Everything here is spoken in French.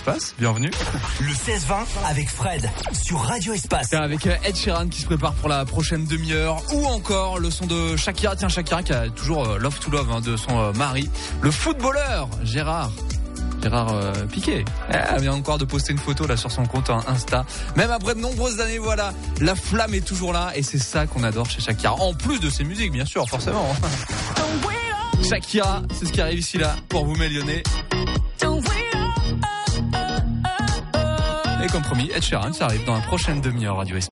Espace. Bienvenue. Le 16-20 avec Fred sur Radio Espace. Avec Ed Sheeran qui se prépare pour la prochaine demi-heure, ou encore le son de Shakira. Tiens, Shakira qui a toujours Love to Love de son mari, le footballeur Gérard Piqué. Elle vient encore de poster une photo là sur son compte Insta. Même après de nombreuses années, voilà, la flamme est toujours là et c'est ça qu'on adore chez Shakira. En plus de ses musiques, bien sûr, forcément. Shakira, c'est ce qui arrive ici là pour vous, mes Lyonnais. Et comme promis, Ed Sheeran, ça arrive dans la prochaine demi-heure Radio Espace.